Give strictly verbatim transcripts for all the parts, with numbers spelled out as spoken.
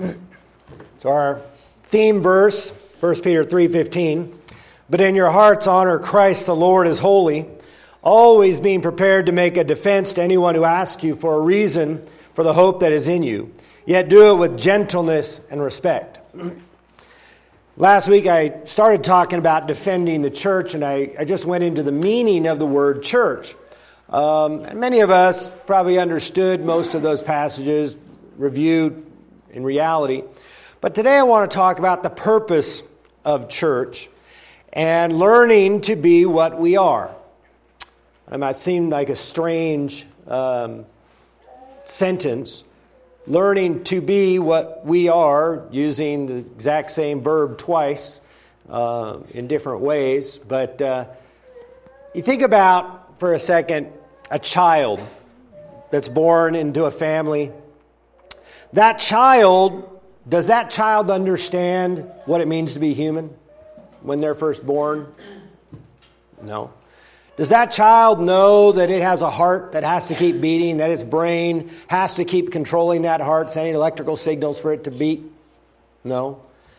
So our theme verse, First Peter three fifteen, but in your hearts honor Christ the Lord as holy, always being prepared to make a defense to anyone who asks you for a reason for the hope that is in you, yet do it with gentleness and respect. Last week I started talking about defending the church, and I, I just went into the meaning of the word church. Um, and many of us probably understood most of those passages, reviewed in reality. But today I want to talk about the purpose of church and learning to be what we are. It might seem like a strange um, sentence, learning to be what we are, using the exact same verb twice uh, in different ways. But uh, you think about, for a second, a child that's born into a family. That child, does that child understand what it means to be human when they're first born? No. Does that child know that it has a heart that has to keep beating, that its brain has to keep controlling that heart, sending electrical signals for it to beat? No.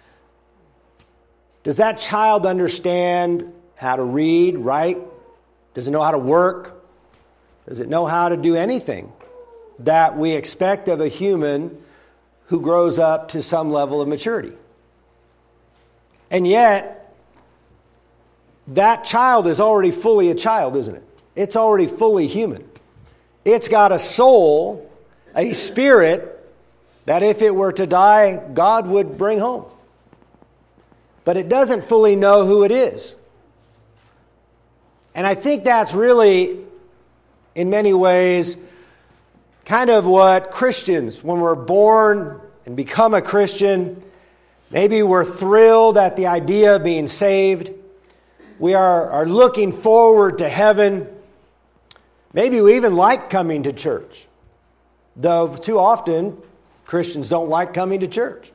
Does that child understand how to read, write? Does it know how to work? Does it know how to do anything that we expect of a human who grows up to some level of maturity? And yet, that child is already fully a child, isn't it? It's already fully human. It's got a soul, a spirit, that if it were to die, God would bring home. But it doesn't fully know who it is. And I think that's really, in many ways, kind of what Christians, when we're born and become a Christian, maybe we're thrilled at the idea of being saved. We are, are looking forward to heaven. Maybe we even like coming to church, though too often Christians don't like coming to church.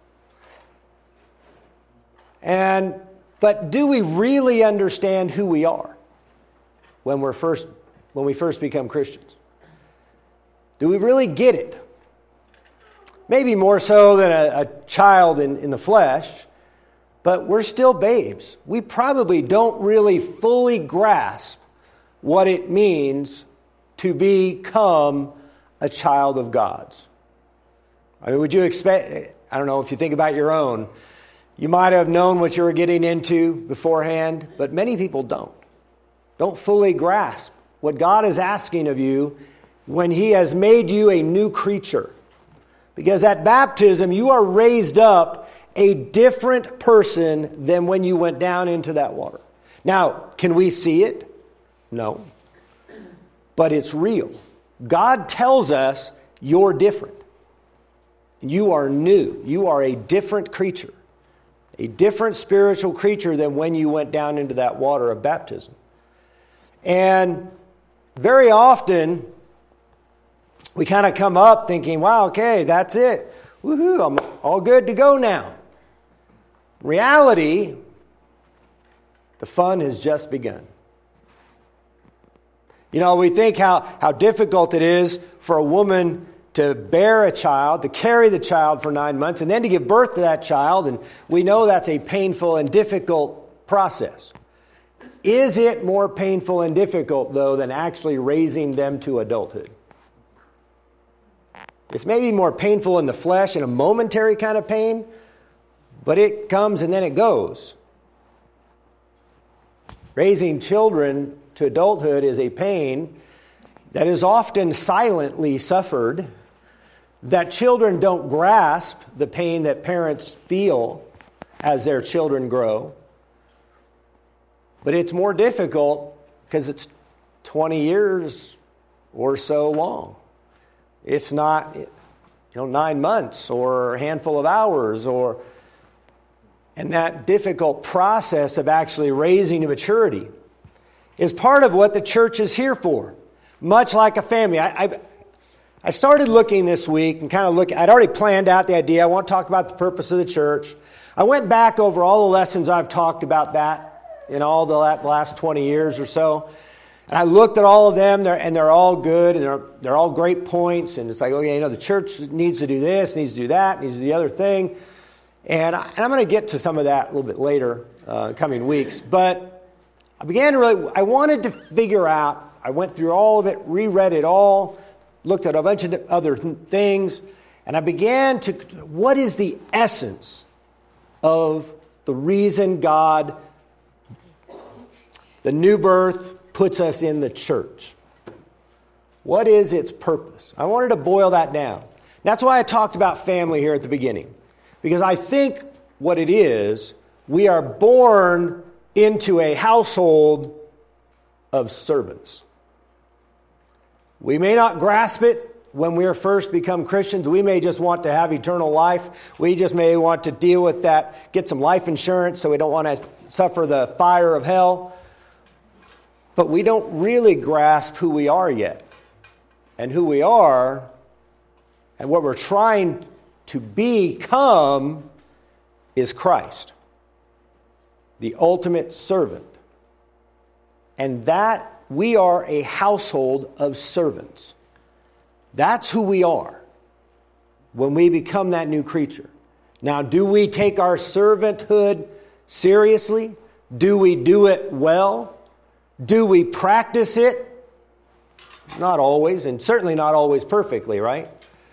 And but do we really understand who we are when we're first when we first become Christians? Do we really get it? Maybe more so than a, a child in, in the flesh, but we're still babes. We probably don't really fully grasp what it means to become a child of God's. I mean, would you expect, I don't know if you think about your own, you might have known what you were getting into beforehand, but many people don't. Don't fully grasp what God is asking of you when He has made you a new creature. Because at baptism, you are raised up a different person than when you went down into that water. Now, can we see it? No. But it's real. God tells us you're different. You are new. You are a different creature. A different spiritual creature than when you went down into that water of baptism. And very often, we kind of come up thinking, wow, okay, that's it. Woohoo, I'm all good to go now. Reality, the fun has just begun. You know, we think how, how difficult it is for a woman to bear a child, to carry the child for nine months, and then to give birth to that child, and we know that's a painful and difficult process. Is it more painful and difficult, though, than actually raising them to adulthood? It's maybe more painful in the flesh and a momentary kind of pain, but it comes and then it goes. Raising children to adulthood is a pain that is often silently suffered, that children don't grasp the pain that parents feel as their children grow. But it's more difficult because it's twenty years or so long. It's not, you know, nine months or a handful of hours, or and that difficult process of actually raising to maturity is part of what the church is here for. Much like a family. I, I, I started looking this week and kind of look. I'd already planned out the idea. I want to talk about the purpose of the church. I went back over all the lessons I've talked about that in all the last twenty years or so. And I looked at all of them, they're, and they're all good, and they're, they're all great points. And it's like, okay, you know, the church needs to do this, needs to do that, needs to do the other thing. And, I, and I'm going to get to some of that a little bit later, uh, coming weeks. But I began to really, I wanted to figure out, I went through all of it, reread it all, looked at a bunch of other things, and I began to, what is the essence of the reason God, the new birth, puts us in the church? What is its purpose? I wanted to boil that down. That's why I talked about family here at the beginning. Because I think what it is, we are born into a household of servants. We may not grasp it when we first become Christians. We may just want to have eternal life. We just may want to deal with that, get some life insurance so we don't want to suffer the fire of hell. But we don't really grasp who we are yet. And who we are and what we're trying to become is Christ, the ultimate servant. And that we are a household of servants. That's who we are when we become that new creature. Now, do we take our servanthood seriously? Do we do it well? Do we practice it? Not always, and certainly not always perfectly, right?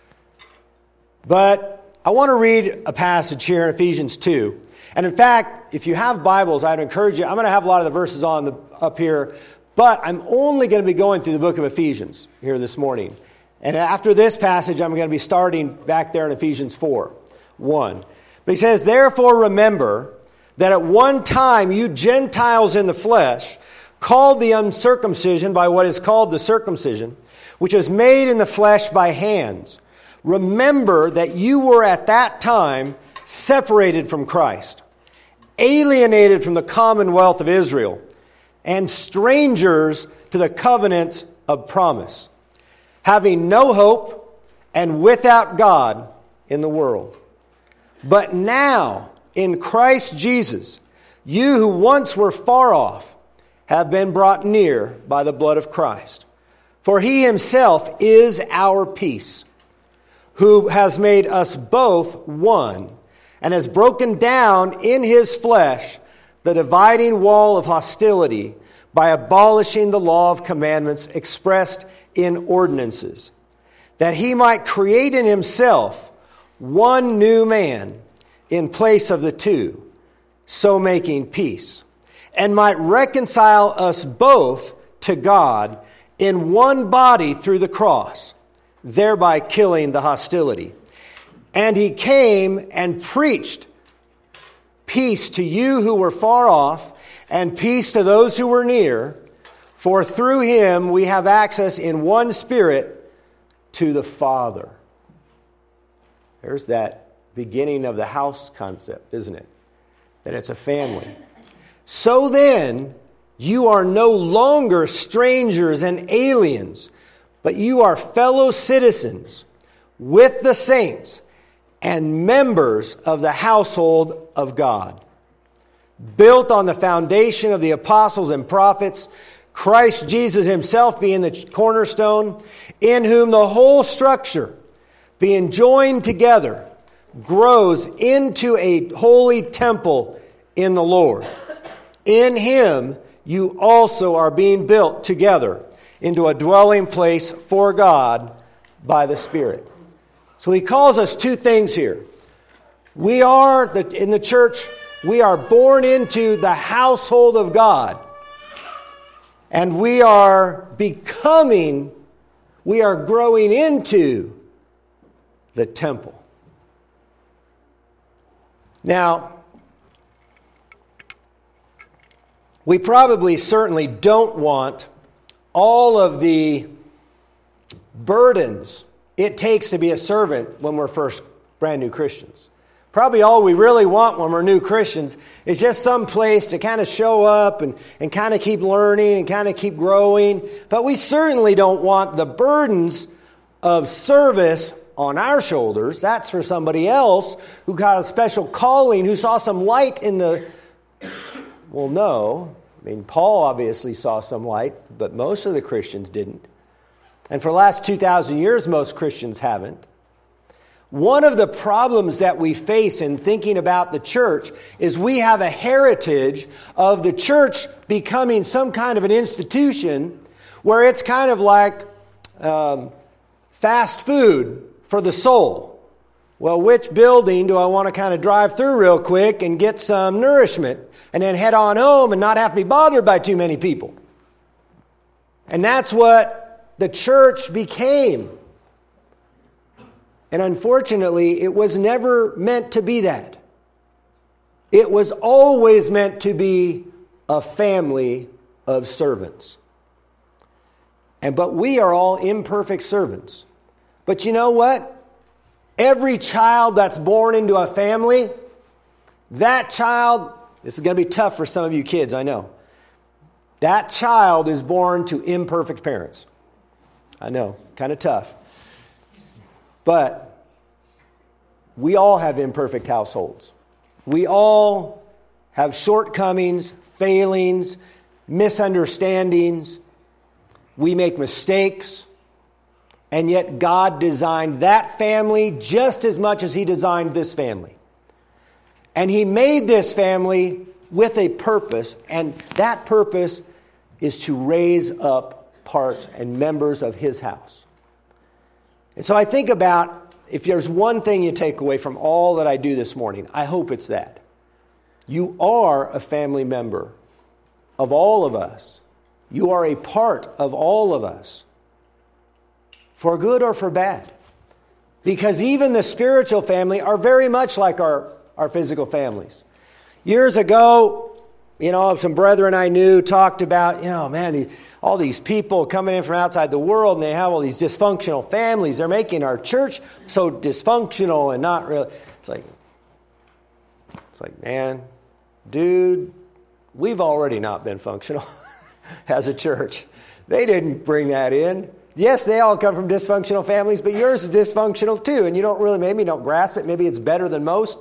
But I want to read a passage here in Ephesians two. And in fact, if you have Bibles, I'd encourage you. I'm going to have a lot of the verses on the, up here, but I'm only going to be going through the book of Ephesians here this morning. And after this passage, I'm going to be starting back there in Ephesians four, one. But he says, "Therefore remember that at one time you Gentiles in the flesh, called the uncircumcision by what is called the circumcision, which is made in the flesh by hands. Remember that you were at that time separated from Christ, alienated from the commonwealth of Israel, and strangers to the covenant of promise, having no hope and without God in the world. But now, in Christ Jesus, you who once were far off have been brought near by the blood of Christ. For he himself is our peace, who has made us both one, and has broken down in his flesh the dividing wall of hostility by abolishing the law of commandments expressed in ordinances, that he might create in himself one new man in place of the two, so making peace, and might reconcile us both to God in one body through the cross, thereby killing the hostility. And he came and preached peace to you who were far off, and peace to those who were near, for through him we have access in one Spirit to the Father." There's that beginning of the house concept, isn't it? That it's a family. "So then, you are no longer strangers and aliens, but you are fellow citizens with the saints and members of the household of God, built on the foundation of the apostles and prophets, Christ Jesus himself being the cornerstone, in whom the whole structure, being joined together, grows into a holy temple in the Lord. In him you also are being built together into a dwelling place for God by the Spirit." So he calls us two things here. We are, in the church, we are born into the household of God. And we are becoming, we are growing into the temple. Now, we probably certainly don't want all of the burdens it takes to be a servant when we're first brand new Christians. Probably all we really want when we're new Christians is just some place to kind of show up and, and kind of keep learning and kind of keep growing. But we certainly don't want the burdens of service on our shoulders. That's for somebody else who got a special calling, who saw some light in the... Well, no. I mean, Paul obviously saw some light, but most of the Christians didn't. And for the last two thousand years, most Christians haven't. One of the problems that we face in thinking about the church is we have a heritage of the church becoming some kind of an institution where it's kind of like um, fast food for the soul. Well, which building do I want to kind of drive through real quick and get some nourishment and then head on home and not have to be bothered by too many people? And that's what the church became. And unfortunately, it was never meant to be that. It was always meant to be a family of servants. And but we are all imperfect servants. But you know what? Every child that's born into a family, that child, this is going to be tough for some of you kids, I know. That child is born to imperfect parents. I know, kind of tough. But we all have imperfect households. We all have shortcomings, failings, misunderstandings. We make mistakes. And yet God designed that family just as much as He designed this family. And He made this family with a purpose. And that purpose is to raise up parts and members of His house. And so I think about, if there's one thing you take away from all that I do this morning, I hope it's that. You are a family member of all of us. You are a part of all of us. For good or for bad. Because even the spiritual family are very much like our, our physical families. Years ago, you know, some brethren I knew talked about, you know, man, these, all these people coming in from outside the world, and they have all these dysfunctional families. They're making our church so dysfunctional and not really. It's like, it's like, man, dude, we've already not been functional as a church. They didn't bring that in. Yes, they all come from dysfunctional families, but yours is dysfunctional too. And you don't really, maybe don't grasp it. Maybe it's better than most.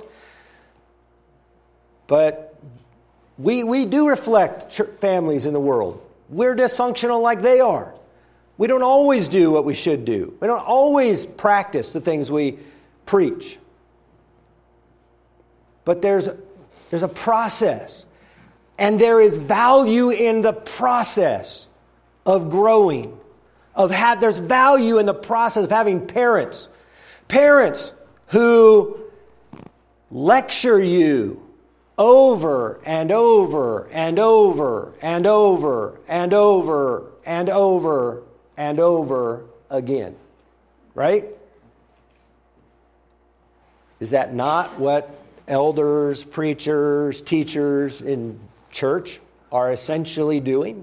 But we we do reflect ch- families in the world. We're dysfunctional like they are. We don't always do what we should do. We don't always practice the things we preach. But there's, there's a process. And there is value in the process of growing. Of ha- there's value in the process of having parents. Parents who lecture you over and over and over and over and over and over and over again. Right? Is that not what elders, preachers, teachers in church are essentially doing?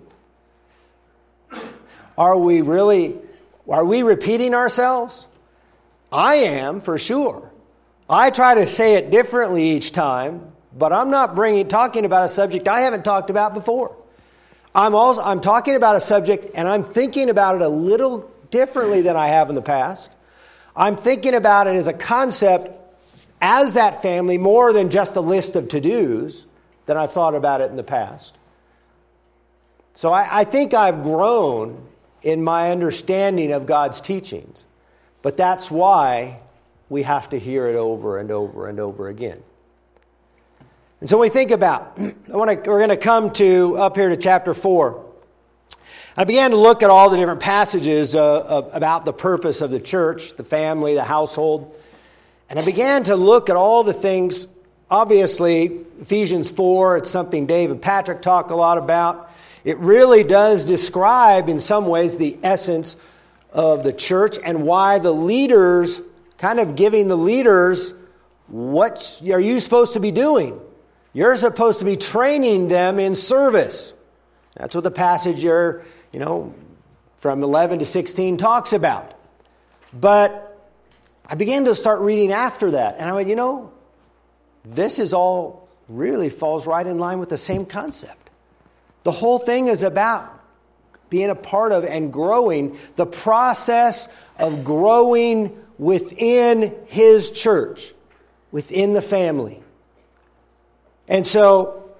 Are we really, are we repeating ourselves? I am, for sure. I try to say it differently each time, but I'm not bringing talking about a subject I haven't talked about before. I'm also I'm talking about a subject, and I'm thinking about it a little differently than I have in the past. I'm thinking about it as a concept, as that family, more than just a list of to-dos than I've thought about it in the past. So I, I think I've grown in my understanding of God's teachings. But that's why we have to hear it over and over and over again. And so when we think about, I want to, we're going to come to, up here to chapter four. I began to look at all the different passages uh, about the purpose of the church, the family, the household. And I began to look at all the things. Obviously, Ephesians four, it's something Dave and Patrick talk a lot about. It really does describe, in some ways, the essence of the church and why the leaders, kind of giving the leaders, what are you supposed to be doing? You're supposed to be training them in service. That's what the passage here, you know, from eleven to sixteen talks about. But I began to start reading after that. And I went, you know, this is all really falls right in line with the same concept. The whole thing is about being a part of and growing, the process of growing within His church, within the family. And so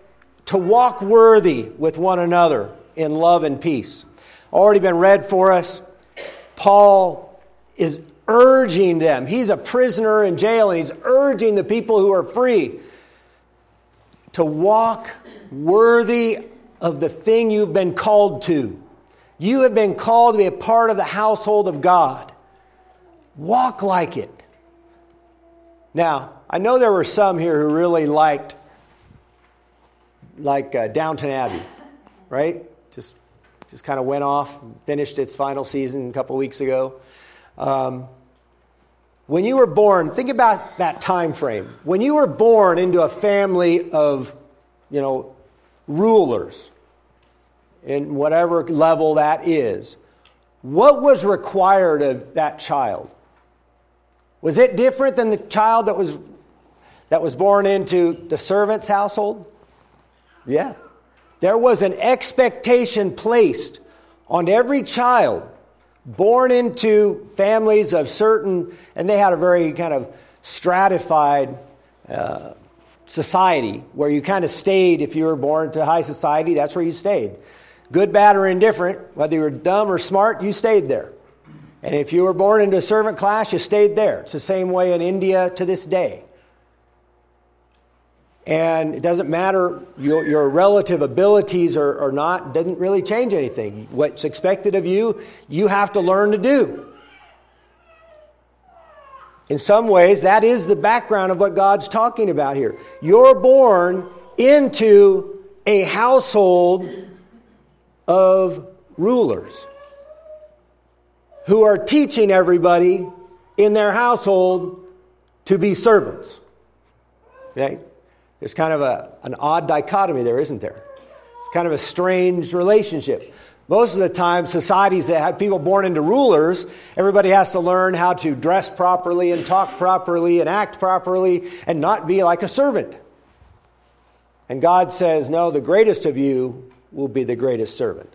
to walk worthy with one another in love and peace. Already been read for us. Paul is urging them. He's a prisoner in jail, and he's urging the people who are free to walk worthy of the thing you've been called to. You have been called to be a part of the household of God. Walk like it. Now, I know there were some here who really liked like uh, Downton Abbey, right? Just just kind of went off, finished its final season a couple weeks ago. Um, when you were born, think about that time frame. When you were born into a family of, you know, rulers, in whatever level that is, what was required of that child? Was it different than the child that was that was born into the servant's household? Yeah. There was an expectation placed on every child born into families of certain, and they had a very kind of stratified uh, society where you kind of stayed. If you were born to high society, that's where you stayed. Good, bad, or indifferent, whether you were dumb or smart, you stayed there. And if you were born into a servant class, you stayed there. It's the same way in India to this day. And it doesn't matter your, your relative abilities or, or not, doesn't really change anything. What's expected of you, you have to learn to do. In some ways, that is the background of what God's talking about here. You're born into a household of rulers who are teaching everybody in their household to be servants. Okay? There's kind of a, an odd dichotomy there, isn't there? It's kind of a strange relationship. Most of the time, societies that have people born into rulers, everybody has to learn how to dress properly and talk properly and act properly and not be like a servant. And God says, no, the greatest of you will be the greatest servant.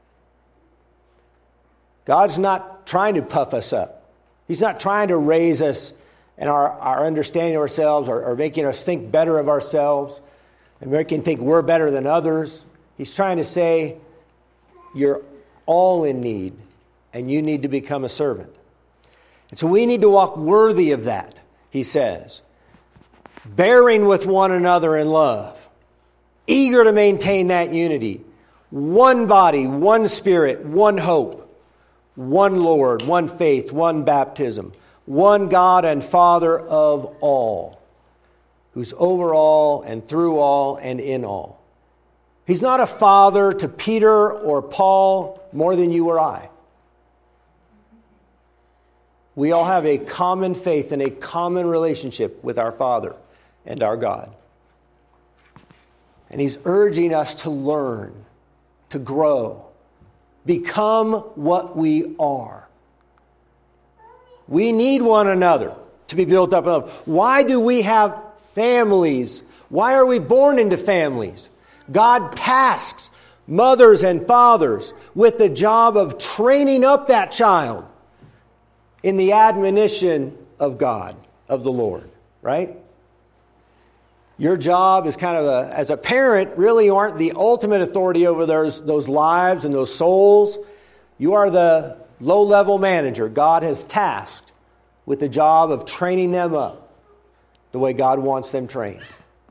God's not trying to puff us up. He's not trying to raise us and our, our understanding of ourselves or, or making us think better of ourselves and making think we're better than others. He's trying to say, you're all in need and you need to become a servant. And so we need to walk worthy of that, he says. Bearing with one another in love. Eager to maintain that unity. One body, one spirit, one hope. One Lord, one faith, one baptism. One God and Father of all, who's over all and through all and in all. He's not a father to Peter or Paul more than you or I. We all have a common faith and a common relationship with our Father and our God. And he's urging us to learn, to grow, become what we are. We need one another to be built up in love. Why do we have families? Why are we born into families? God tasks mothers and fathers with the job of training up that child in the admonition of God, of the Lord, right? Your job is kind of a, as a parent, really you aren't the ultimate authority over those, those lives and those souls. You are the low-level manager God has tasked with the job of training them up the way God wants them trained.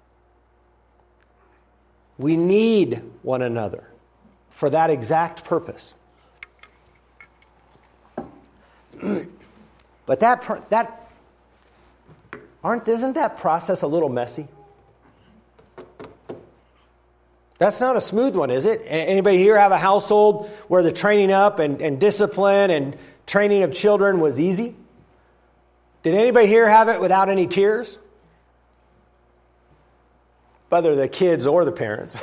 We need one another for that exact purpose. But that that aren't isn't that process a little messy? That's not a smooth one, is it? Anybody here have a household where the training up and, and discipline and training of children was easy? Did anybody here have it without any tears? Whether the kids or the parents.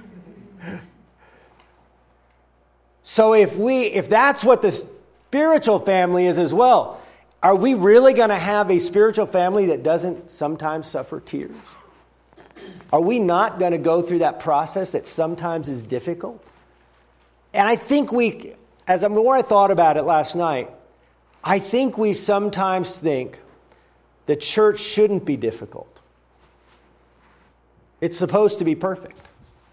So if we, if that's what the spiritual family is as well, are we really going to have a spiritual family that doesn't sometimes suffer tears? Are we not going to go through that process that sometimes is difficult? And I think we, as the more I thought about it last night, I think we sometimes think the church shouldn't be difficult. It's supposed to be perfect.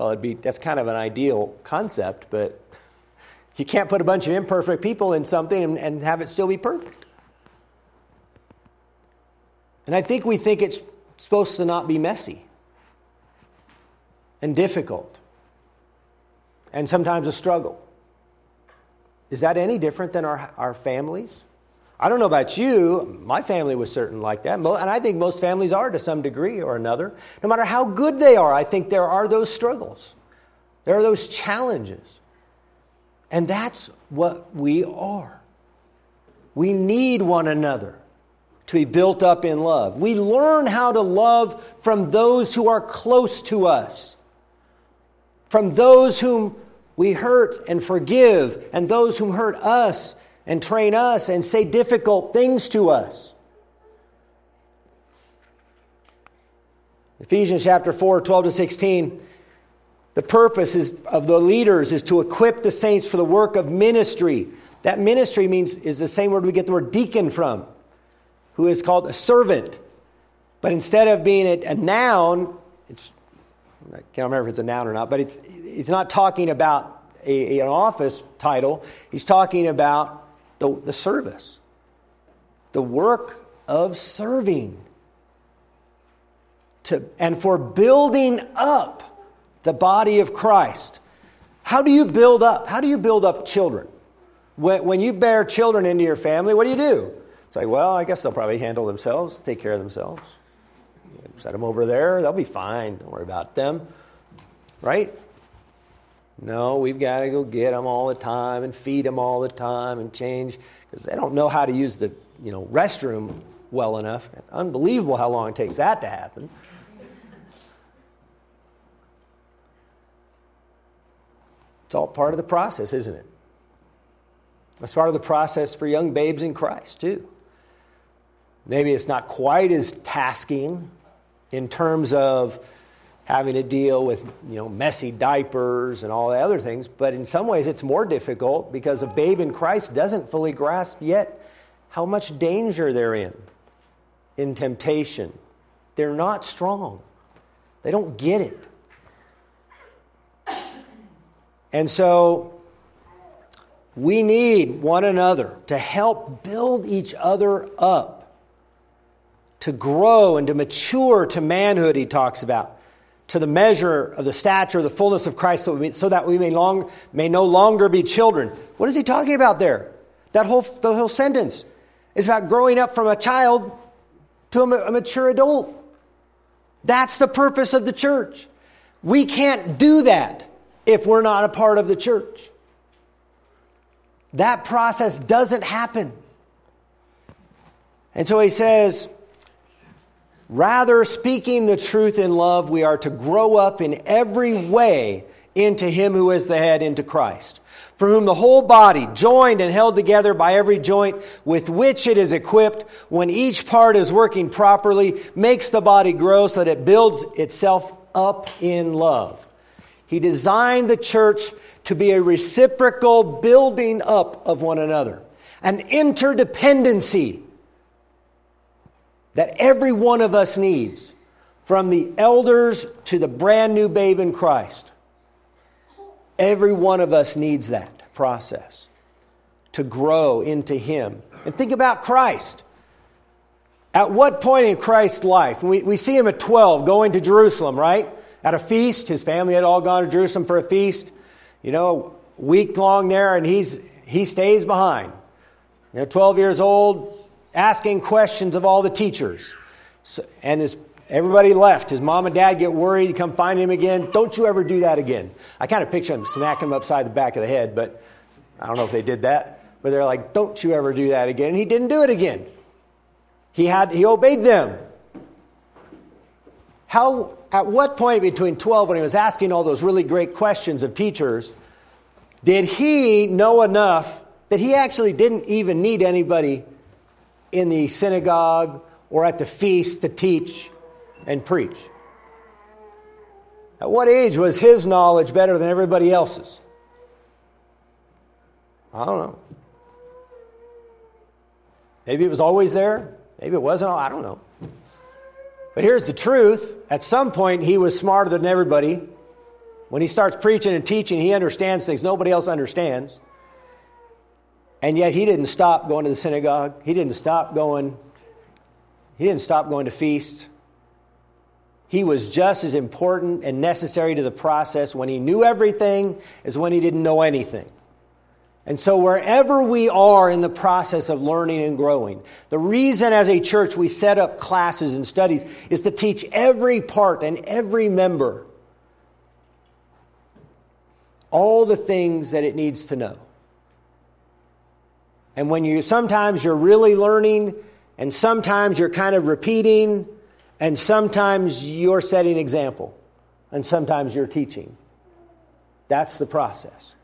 Well, it'd be that's kind of an ideal concept, but you can't put a bunch of imperfect people in something and, and have it still be perfect. And I think we think it's supposed to not be messy and difficult and sometimes a struggle. Is that any different than our, our families? I don't know about you. My family was certainly like that. And I think most families are to some degree or another. No matter how good they are, I think there are those struggles. There are those challenges. And that's what we are. We need one another to be built up in love. We learn how to love from those who are close to us, from those whom we hurt and forgive, and those whom hurt us and train us and say difficult things to us. Ephesians chapter four, twelve to sixteen, the purpose is, of the leaders is to equip the saints for the work of ministry. That ministry means is the same word we get the word deacon from, who is called a servant. But instead of being a, a noun, it's, I can't remember if it's a noun or not, but it's it's not talking about a, an office title. He's talking about the, the service, the work of serving, to and for building up the body of Christ. How do you build up? How do you build up children? When, when you bear children into your family, what do you do? It's like, well, I guess they'll probably handle themselves, take care of themselves. Set them over there, they'll be fine. Don't worry about them. Right? No, we've got to go get them all the time and feed them all the time and change, because they don't know how to use the you know restroom well enough. It's unbelievable how long it takes that to happen. It's all part of the process, isn't it? It's part of the process for young babes in Christ, too. Maybe it's not quite as tasking in terms of having to deal with, you know, messy diapers and all the other things, but in some ways it's more difficult because a babe in Christ doesn't fully grasp yet how much danger they're in, in temptation. They're not strong. They don't get it. And so we need one another to help build each other up, to grow and to mature to manhood, he talks about, to the measure of the stature, the fullness of Christ, so, we, so that we may long may no longer be children. What is he talking about there? That whole the whole sentence is about growing up from a child to a, a mature adult. That's the purpose of the church. We can't do that if we're not a part of the church. That process doesn't happen. And so he says, rather, speaking the truth in love, we are to grow up in every way into him who is the head, into Christ, for whom the whole body, joined and held together by every joint with which it is equipped, when each part is working properly, makes the body grow so that it builds itself up in love. He designed the church to be a reciprocal building up of one another, an interdependency that every one of us needs, from the elders to the brand new babe in Christ. Every one of us needs that process to grow into him. And think about Christ. At what point in Christ's life? We, we see him at twelve going to Jerusalem, right? At a feast. His family had all gone to Jerusalem for a feast. You know, a week long there, and he's he stays behind. You know, twelve years old, asking questions of all the teachers. So, and his, everybody left. His mom and dad get worried. You come find him again. Don't you ever do that again. I kind of picture him smacking him upside the back of the head, but I don't know if they did that. But they're like, don't you ever do that again. And he didn't do it again. He had he obeyed them. How, at what point between twelve, when he was asking all those really great questions of teachers, did he know enough that he actually didn't even need anybody in the synagogue or at the feast to teach and preach? At what age was his knowledge better than everybody else's? I don't know. Maybe it was always there. Maybe it wasn't. I don't know. But here's the truth. At some point, he was smarter than everybody. When he starts preaching and teaching, he understands things nobody else understands. And yet he didn't stop going to the synagogue. He didn't stop going, he didn't stop going to feasts. He was just as important and necessary to the process when he knew everything as when he didn't know anything. And so wherever we are in the process of learning and growing, the reason as a church we set up classes and studies is to teach every part and every member all the things that it needs to know. And when you, sometimes you're really learning, and sometimes you're kind of repeating, and sometimes you're setting example, and sometimes you're teaching. That's the process.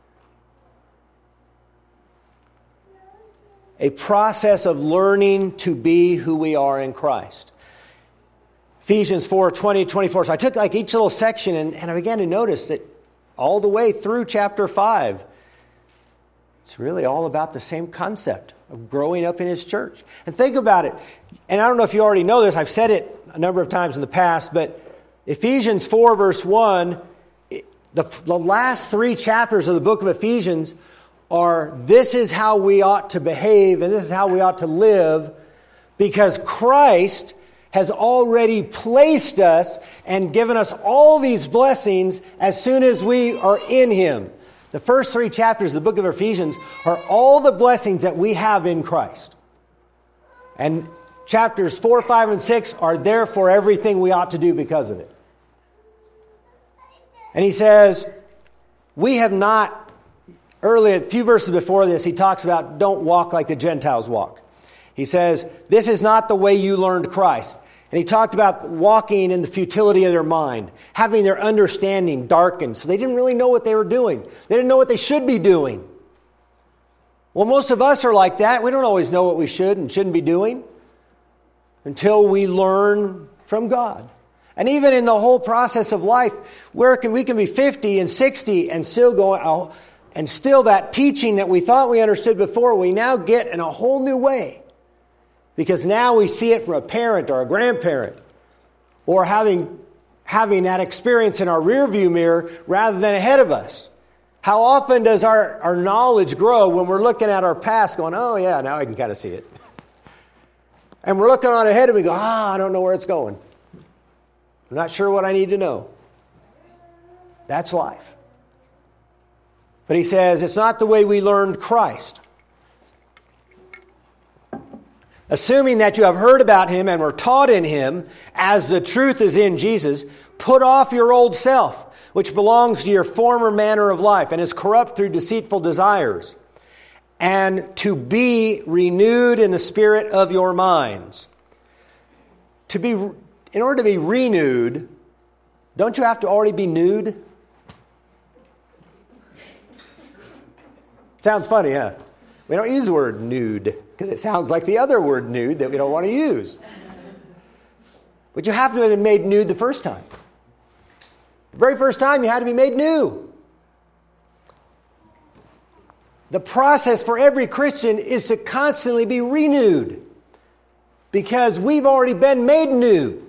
A process of learning to be who we are in Christ. Ephesians four, twenty, twenty-four. So I took like each little section and, and I began to notice that all the way through chapter five, it's really all about the same concept of growing up in His church. And think about it. And I don't know if you already know this. I've said it a number of times in the past, but Ephesians four, verse one, the, the last three chapters of the book of Ephesians are, this is how we ought to behave and this is how we ought to live, because Christ has already placed us and given us all these blessings as soon as we are in Him. The first three chapters of the book of Ephesians are all the blessings that we have in Christ. And chapters four, five, and six are there for everything we ought to do because of it. And he says, we have not, earlier, a few verses before this, he talks about don't walk like the Gentiles walk. He says, this is not the way you learned Christ. And he talked about walking in the futility of their mind, having their understanding darkened. So they didn't really know what they were doing. They didn't know what they should be doing. Well, most of us are like that. We don't always know what we should and shouldn't be doing until we learn from God. And even in the whole process of life, where can we can be fifty and sixty and still going, oh, and still that teaching that we thought we understood before, we now get in a whole new way. Because now we see it from a parent or a grandparent, or having, having that experience in our rearview mirror rather than ahead of us. How often does our, our knowledge grow when we're looking at our past going, oh yeah, now I can kind of see it. And we're looking on ahead and we go, ah, I don't know where it's going. I'm not sure what I need to know. That's life. But he says, it's not the way we learned Christ. Assuming that you have heard about Him and were taught in Him, as the truth is in Jesus, put off your old self, which belongs to your former manner of life and is corrupt through deceitful desires, and to be renewed in the spirit of your minds. To be, in order to be renewed, don't you have to already be nude? Sounds funny, huh? We don't use the word nude because it sounds like the other word nude that we don't want to use. But you have to have been made nude the first time. The very first time you had to be made new. The process for every Christian is to constantly be renewed because we've already been made new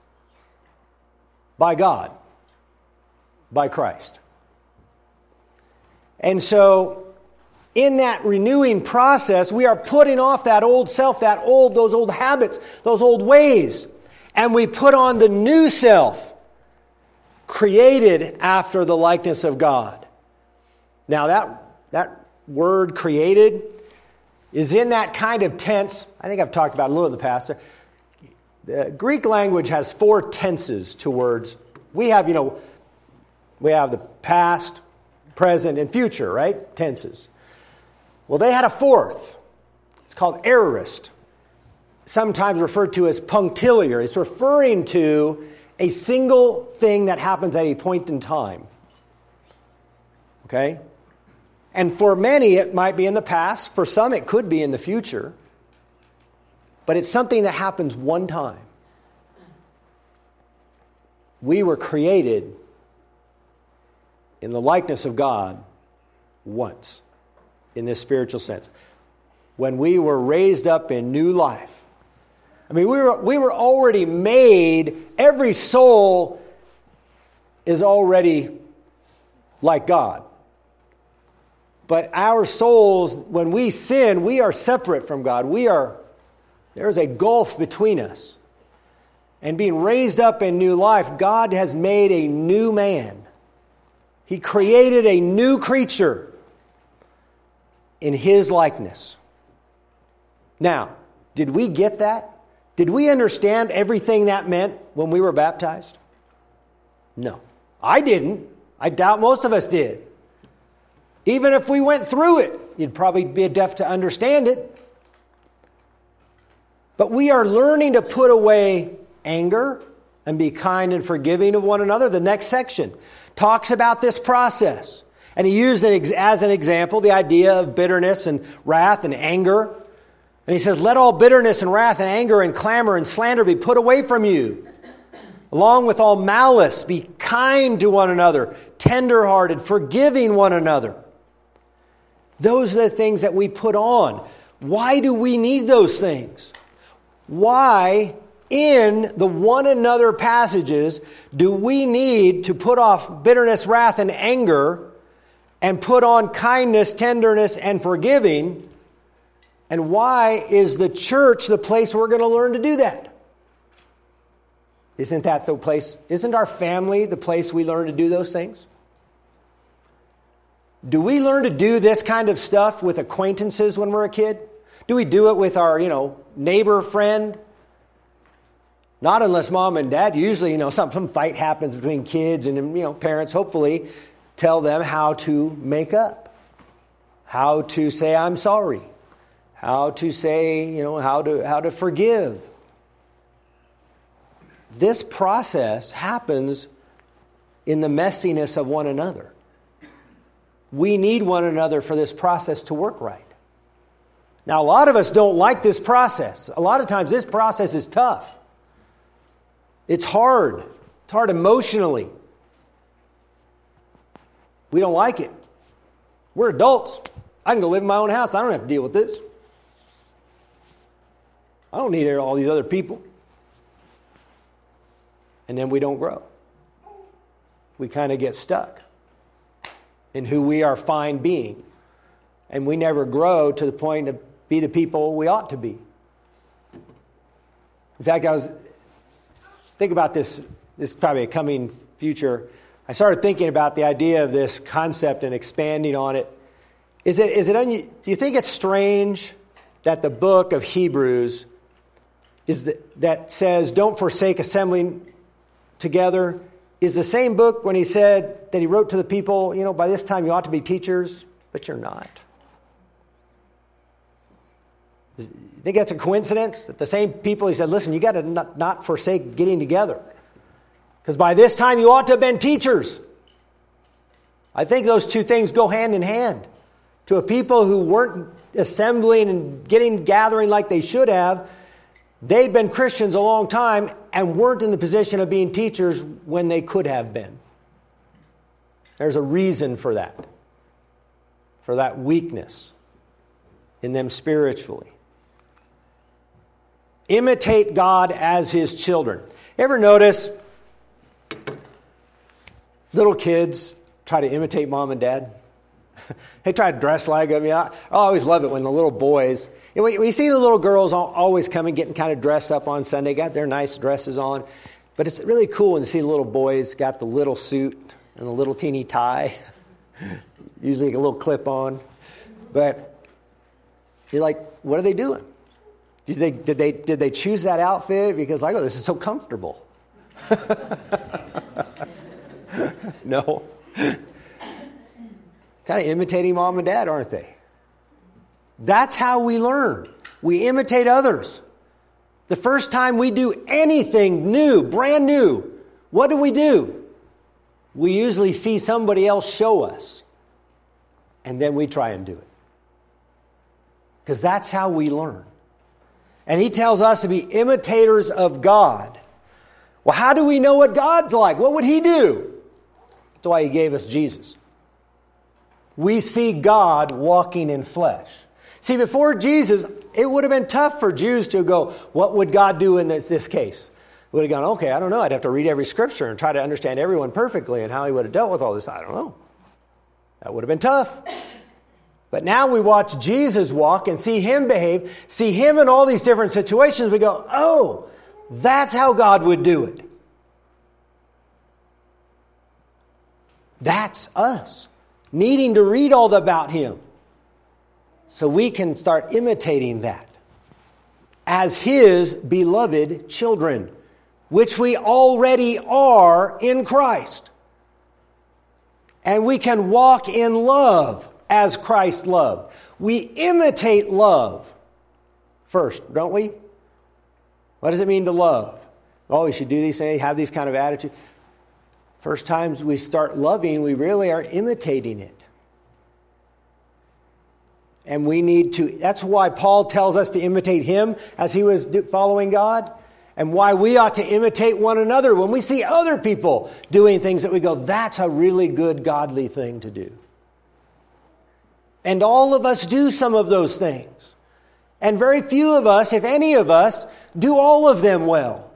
by God, by Christ. And so, in that renewing process, we are putting off that old self, that old, those old habits, those old ways. And we put on the new self, created after the likeness of God. Now that, that word created is in that kind of tense. I think I've talked about it a little in the past. The Greek language has four tenses to words. We have, you know, we have the past, present, and future, right? Tenses. Well, they had a fourth. It's called aorist, sometimes referred to as punctiliar. It's referring to a single thing that happens at a point in time. Okay? And for many, it might be in the past. For some, it could be in the future. But it's something that happens one time. We were created in the likeness of God once. In this spiritual sense, when we were raised up in new life. I mean, we were we were already made. Every soul is already like God. But our souls, when we sin, we are separate from God. We are, there's a gulf between us. And being raised up in new life, God has made a new man. He created a new creature in His likeness. Now, did we get that? Did we understand everything that meant when we were baptized? No. I didn't. I doubt most of us did. Even if we went through it, you'd probably be deaf to understand it. But we are learning to put away anger and be kind and forgiving of one another. The next section talks about this process. And he used it as an example the idea of bitterness and wrath and anger. And he says, let all bitterness and wrath and anger and clamor and slander be put away from you. Along with all malice, be kind to one another, tenderhearted, forgiving one another. Those are the things that we put on. Why do we need those things? Why, in the one another passages, do we need to put off bitterness, wrath, and anger and put on kindness, tenderness, and forgiving? And why is the church the place we're going to learn to do that? Isn't that the place? Isn't our family the place we learn to do those things? Do we learn to do this kind of stuff with acquaintances when we're a kid? Do we do it with our, you know, neighbor friend? Not unless mom and dad, usually, you know, some, some fight happens between kids and, you know, parents hopefully tell them how to make up, how to say I'm sorry, how to say, you know, how to how to forgive. This process happens in the messiness of one another. We need one another for this process to work right. Now, a lot of us don't like this process. A lot of times this process is tough. It's hard. It's hard emotionally. We don't like it. We're adults. I can go live in my own house. I don't have to deal with this. I don't need all these other people. And then we don't grow. We kind of get stuck in who we are fine being. And we never grow to the point to be the people we ought to be. In fact, I was think about this. This is probably a coming future. I started thinking about the idea of this concept and expanding on it. Is it is it un, do you think it's strange that the book of Hebrews is the, that says don't forsake assembling together is the same book when he said that he wrote to the people, you know, by this time you ought to be teachers, but you're not. You think that's a coincidence? That the same people he said, listen, you got to not, not forsake getting together. Because by this time you ought to have been teachers. I think those two things go hand in hand. To a people who weren't assembling and getting gathering like they should have, they'd been Christians a long time and weren't in the position of being teachers when they could have been. There's a reason for that. For that weakness in them spiritually. Imitate God as His children. Ever notice little kids try to imitate mom and dad? They try to dress like them. Yeah, I always love it when the little boys... You know, we see the little girls always coming, getting kind of dressed up on Sunday, got their nice dresses on. But it's really cool when you see the little boys got the little suit and the little teeny tie, usually a little clip on. But you're like, what are they doing? Did they, did they, did they choose that outfit because, like, oh, this is so comfortable? No. Kind of imitating mom and dad, aren't they? That's how we learn. We imitate others. The first time we do anything new, brand new, what do we do? We usually see somebody else show us, and then we try and do it. Because that's how we learn. And he tells us to be imitators of God. Well, how do we know what God's like? What would He do? That's why He gave us Jesus. We see God walking in flesh. See, before Jesus, it would have been tough for Jews to go, what would God do in this, this case? Would have gone, okay, I don't know. I'd have to read every scripture and try to understand everyone perfectly and how He would have dealt with all this. I don't know. That would have been tough. But now we watch Jesus walk and see him behave, see him in all these different situations. We go, oh, that's how God would do it. That's us, needing to read all about him so we can start imitating that as his beloved children, which we already are in Christ. And we can walk in love as Christ loved. We imitate love first, don't we? What does it mean to love? Oh, we should do these things, have these kind of attitudes. First times we start loving, we really are imitating it. And we need to, that's why Paul tells us to imitate him as he was following God. And why we ought to imitate one another when we see other people doing things that we go, that's a really good godly thing to do. And all of us do some of those things. And very few of us, if any of us, do all of them well.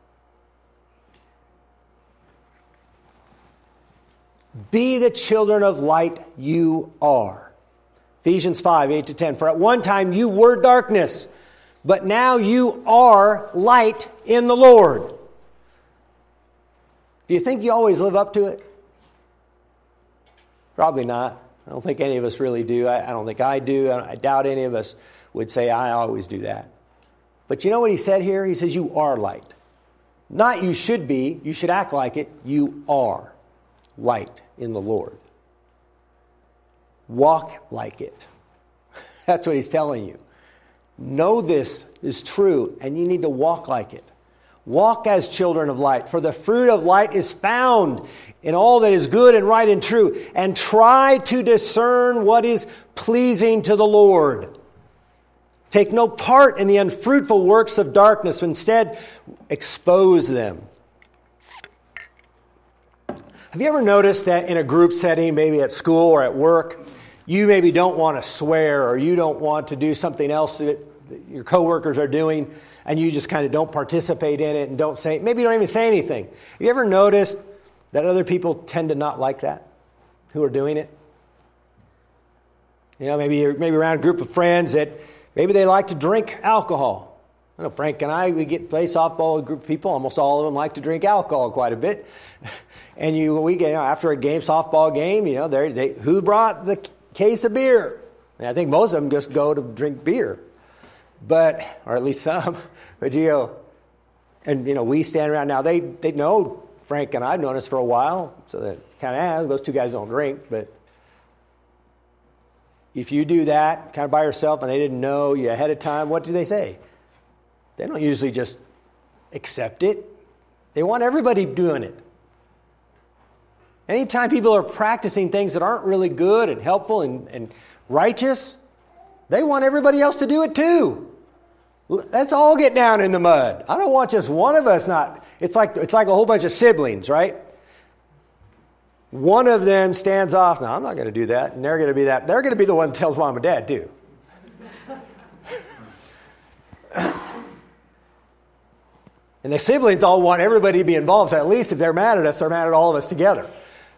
Be the children of light you are. Ephesians five, eight to ten. For at one time you were darkness, but now you are light in the Lord. Do you think you always live up to it? Probably not. I don't think any of us really do. I, I don't think I do. I, I doubt any of us would say, I always do that. But you know what he said here? He says, you are light. Not you should be. You should act like it. You are light in the Lord. Walk like it. That's what he's telling you. Know this is true, and you need to walk like it. Walk as children of light, for the fruit of light is found in all that is good and right and true. And try to discern what is pleasing to the Lord. Take no part in the unfruitful works of darkness, but instead expose them. Have you ever noticed that in a group setting, maybe at school or at work, you maybe don't want to swear or you don't want to do something else that your coworkers are doing, and you just kind of don't participate in it and don't say, maybe you don't even say anything. Have you ever noticed that other people tend to not like that, who are doing it? You know, maybe you're maybe around a group of friends that maybe they like to drink alcohol. I know Frank and I, we get play softball with a group of people. Almost all of them like to drink alcohol quite a bit. And you, we get, you know, after a game, softball game, you know, they they who brought the case of beer? And I think most of them just go to drink beer. But, or at least some, but you know, and you know, we stand around now, they they know Frank and I've known us for a while, so that kind of, those two guys don't drink, but if you do that kind of by yourself and they didn't know you ahead of time, what do they say? They don't usually just accept it. They want everybody doing it. Anytime people are practicing things that aren't really good and helpful and, and righteous, they want everybody else to do it too. Let's all get down in the mud. I don't want just one of us not. It's like it's like a whole bunch of siblings, right? One of them stands off. No, I'm not going to do that. And they're going to be that. They're going to be the one that tells mom and dad too. And the siblings all want everybody to be involved. So at least if they're mad at us, they're mad at all of us together.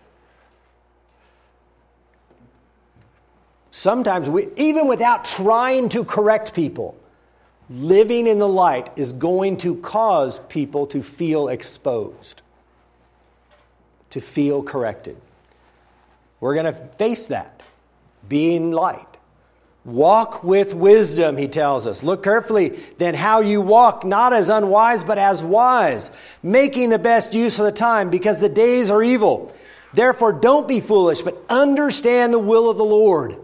Sometimes, we, even without trying to correct people, living in the light is going to cause people to feel exposed, to feel corrected. We're going to face that, being light. Walk with wisdom, he tells us. Look carefully then how you walk, not as unwise, but as wise, making the best use of the time, because the days are evil. Therefore, don't be foolish, but understand the will of the Lord.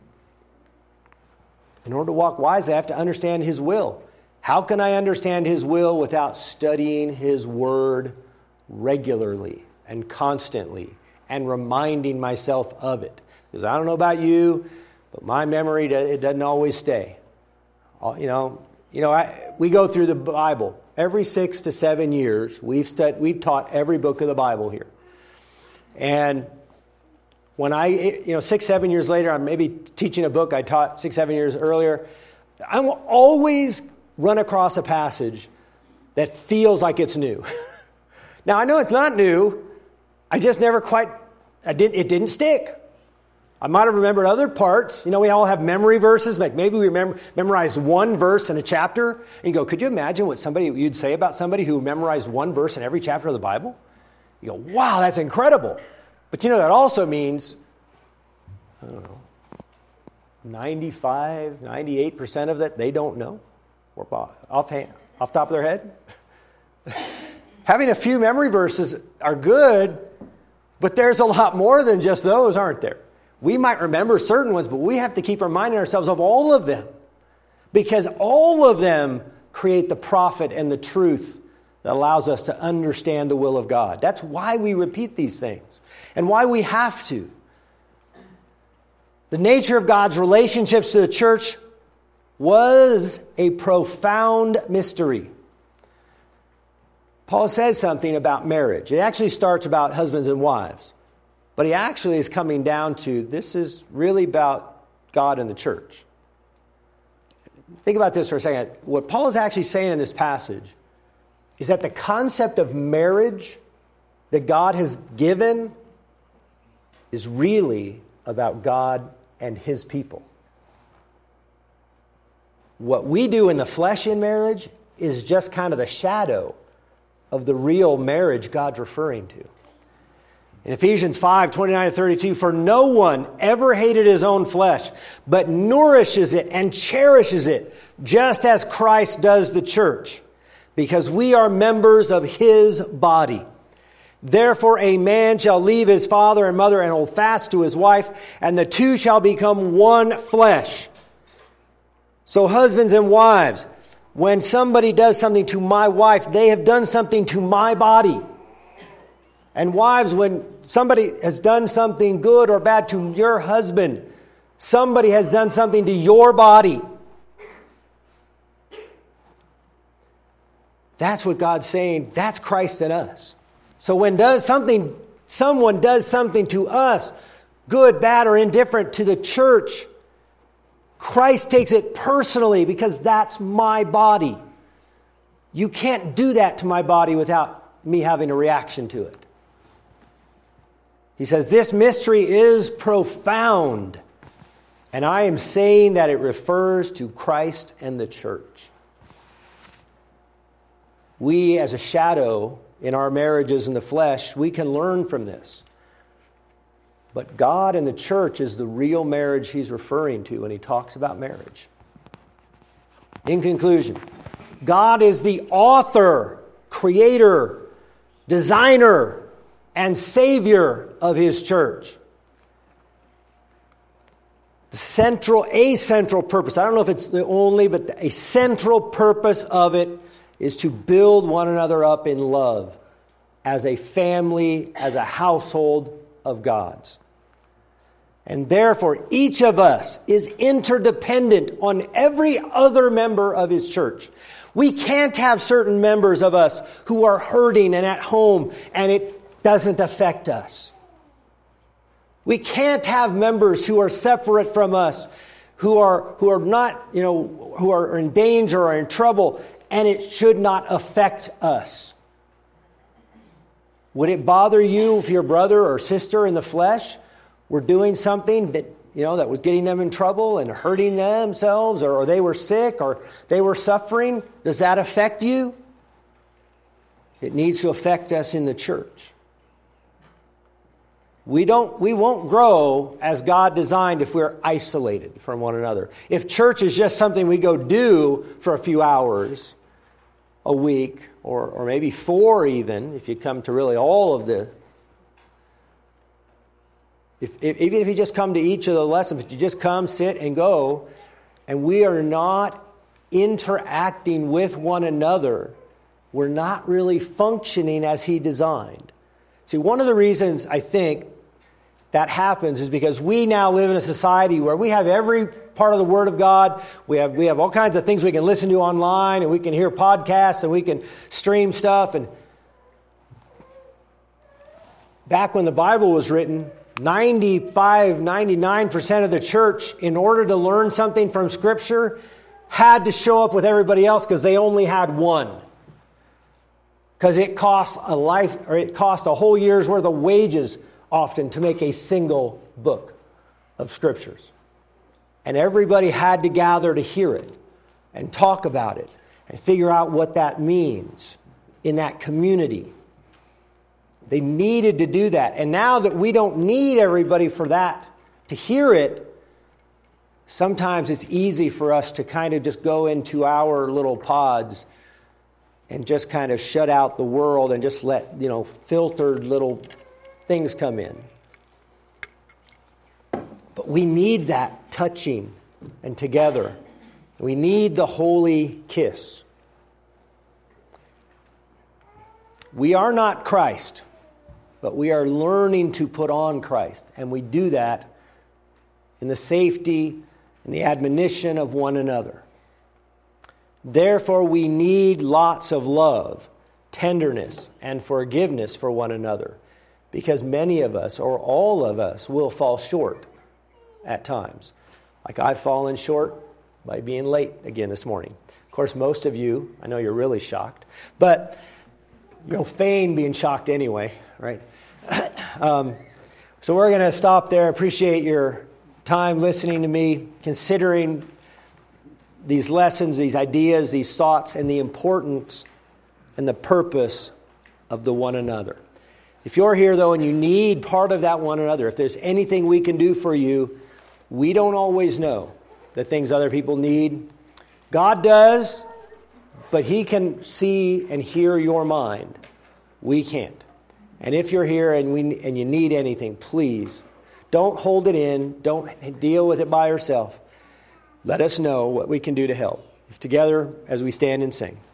In order to walk wisely, I have to understand His will. How can I understand His will without studying His Word regularly and constantly and reminding myself of it? Because I don't know about you, but my memory, it doesn't always stay. You know, you know, I, we go through the Bible every six to seven years. We've stud, we've taught every book of the Bible here, and when I, you know, six, seven years later, I'm maybe teaching a book I taught six, seven years earlier. I will always run across a passage that feels like it's new. Now, I know it's not new. I just never quite, I didn't, it didn't stick. I might have remembered other parts. You know, we all have memory verses. Like maybe we remember, memorized one verse in a chapter. And you go, could you imagine what somebody you'd say about somebody who memorized one verse in every chapter of the Bible? You go, wow, that's incredible. But you know, that also means, I don't know, ninety-five, ninety-eight percent of that they don't know. Or offhand, off the top of their head. Having a few memory verses are good, but there's a lot more than just those, aren't there? We might remember certain ones, but we have to keep reminding ourselves of all of them. Because all of them create the profit and the truth that allows us to understand the will of God. That's why we repeat these things and why we have to. The nature of God's relationships to the church was a profound mystery. Paul says something about marriage. It actually starts about husbands and wives. But he actually is coming down to, this is really about God and the church. Think about this for a second. What Paul is actually saying in this passage is that the concept of marriage that God has given is really about God and His people. What we do in the flesh in marriage is just kind of the shadow of the real marriage God's referring to. In Ephesians five, twenty-nine to thirty-two, for no one ever hated his own flesh, but nourishes it and cherishes it, just as Christ does the church, because we are members of His body. Therefore a man shall leave his father and mother and hold fast to his wife, and the two shall become one flesh. So husbands and wives, when somebody does something to my wife, they have done something to my body. And wives, when somebody has done something good or bad to your husband, somebody has done something to your body. That's what God's saying. That's Christ in us. So when does something, someone does something to us, good, bad, or indifferent to the church, Christ takes it personally because that's my body. You can't do that to my body without me having a reaction to it. He says, this mystery is profound, and I am saying that it refers to Christ and the church. We, as a shadow in our marriages in the flesh, we can learn from this. But God and the church is the real marriage He's referring to when He talks about marriage. In conclusion, God is the author, creator, designer, and Savior of His church. The central, a central purpose, I don't know if it's the only, but a central purpose of it is to build one another up in love as a family, as a household of God's. And therefore, each of us is interdependent on every other member of His church. We can't have certain members of us who are hurting and at home, and it doesn't affect us. We can't have members who are separate from us, who are who are not, you know, who are in danger or in trouble, and it should not affect us. Would it bother you if your brother or sister in the flesh were doing something that, you know, that was getting them in trouble and hurting themselves, or, or they were sick, or they were suffering? Does that affect you? It needs to affect us in the church. We don't, we won't grow as God designed if we're isolated from one another. If church is just something we go do for a few hours a week, or, or maybe four even, if you come to really all of the, if, if, even if you just come to each of the lessons, but you just come, sit, and go, and we are not interacting with one another, we're not really functioning as He designed. See, one of the reasons I think that happens is because we now live in a society where we have every part of the Word of God. We have we have all kinds of things we can listen to online, and we can hear podcasts, and we can stream stuff. And back when the Bible was written, ninety-five, ninety-nine percent of the church, in order to learn something from Scripture, had to show up with everybody else because they only had one. Because it costs a life, or it costs a whole year's worth of wages often to make a single book of Scriptures. And everybody had to gather to hear it and talk about it and figure out what that means in that community. They needed to do that. And now that we don't need everybody for that to hear it, sometimes it's easy for us to kind of just go into our little pods and just kind of shut out the world and just let, you know, filtered little things come in. But we need that touching and together. We need the holy kiss. We are not Christ, but we are learning to put on Christ. And we do that in the safety and the admonition of one another. Therefore, we need lots of love, tenderness, and forgiveness for one another, because many of us, or all of us, will fall short at times. Like I've fallen short by being late again this morning. Of course, most of you, I know you're really shocked, but you'll feign being shocked anyway, right? um, so we're going to stop there. Appreciate your time listening to me, considering these lessons, these ideas, these thoughts, and the importance and the purpose of the one another. If you're here, though, and you need part of that one another, if there's anything we can do for you, we don't always know the things other people need. God does, but He can see and hear your mind. We can't. And if you're here and we and you need anything, please don't hold it in. Don't deal with it by yourself. Let us know what we can do to help. Together as we stand and sing.